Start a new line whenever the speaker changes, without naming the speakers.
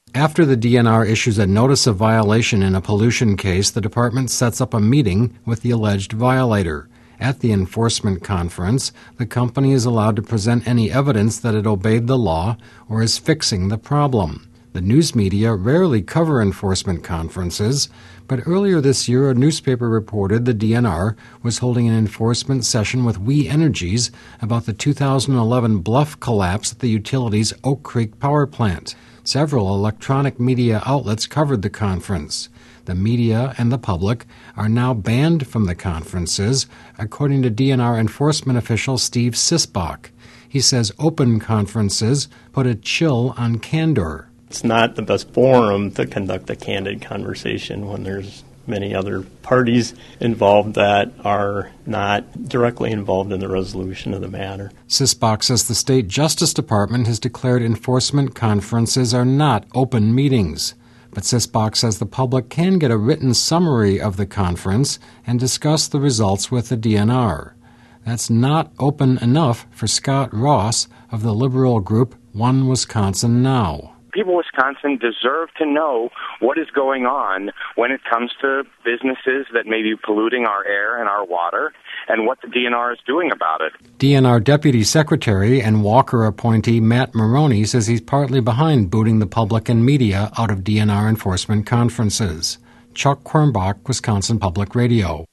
After the DNR issues a notice of violation in a pollution case, the department sets up a meeting with the alleged violator. At the enforcement conference, the company is allowed to present any evidence that it obeyed the law or is fixing the problem. The news media rarely cover enforcement conferences, but earlier this year a newspaper reported the DNR was holding an enforcement session with We Energies about the 2011 bluff collapse at the utility's Oak Creek power plant. Several electronic media outlets covered the conference. The media and the public are now banned from the conferences, according to DNR enforcement official Steve Sisbach. He says open conferences put a chill on candor.
It's not the best forum to conduct a candid conversation when there's many other parties involved that are not directly involved in the resolution of the matter.
Sisbach says the State Justice Department has declared enforcement conferences are not open meetings. But Sisbach says the public can get a written summary of the conference and discuss the results with the DNR. That's not open enough for Scott Ross of the liberal group One Wisconsin Now.
People in Wisconsin deserve to know what is going on when it comes to businesses that may be polluting our air and our water and what the DNR is doing about it.
DNR Deputy Secretary and Walker appointee Matt Maroney says he's partly behind booting the public and media out of DNR enforcement conferences. Chuck Quirmbach, Wisconsin Public Radio.